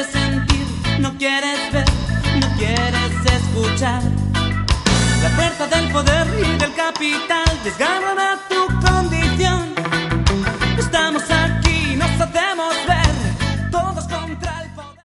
quieres sentir, no quieres ver, no quieres escuchar. La fuerza del poder y del capital desgarran